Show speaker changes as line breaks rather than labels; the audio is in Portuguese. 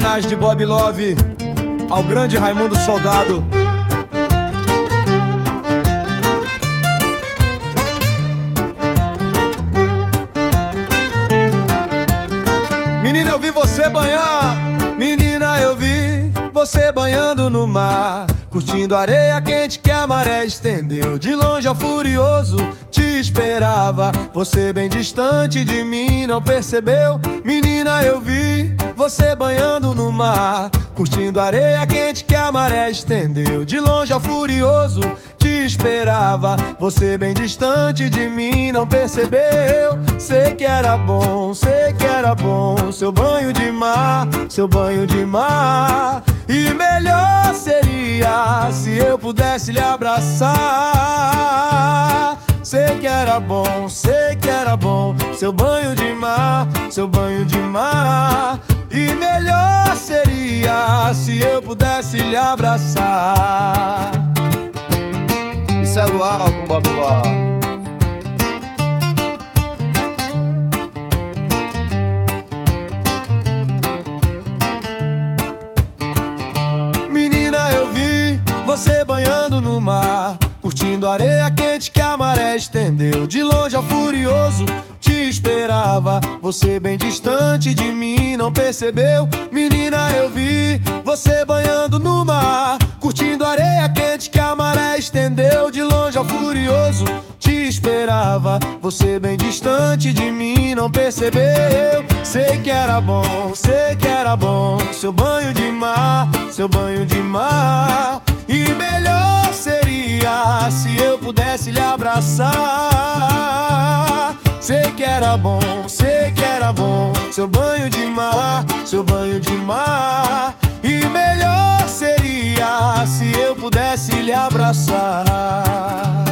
homenagem de Bob Love ao grande Raimundo Soldado. Menina, eu vi você banhar, menina, eu vi você banhando no mar, curtindo a areia quente que a maré estendeu. De longe ao furioso te esperava, você bem distante de mim não percebeu. Menina, eu vi você banhando no mar, curtindo a areia quente que a maré estendeu. De longe ao furioso te esperava, você bem distante de mim não percebeu. Sei que era bom, sei que era bom seu banho de mar, seu banho de mar. E melhor seria se eu pudesse lhe abraçar. Sei que era bom, sei que era bom seu banho de mar, seu banho de mar. E melhor seria se eu pudesse lhe abraçar.
Isso é Luau com Bob Love.
Você banhando no mar, curtindo a areia quente que a maré estendeu. De longe ao furioso te esperava, você bem distante de mim não percebeu. Menina, eu vi você banhando no mar, curtindo a areia quente que a maré estendeu. De longe ao furioso te esperava, você bem distante de mim não percebeu. Sei que era bom, sei que era bom seu banho de mar, seu banho de mar. E melhor seria se eu pudesse lhe abraçar. Sei que era bom, sei que era bom seu banho de mar, seu banho de mar. E melhor seria se eu pudesse lhe abraçar.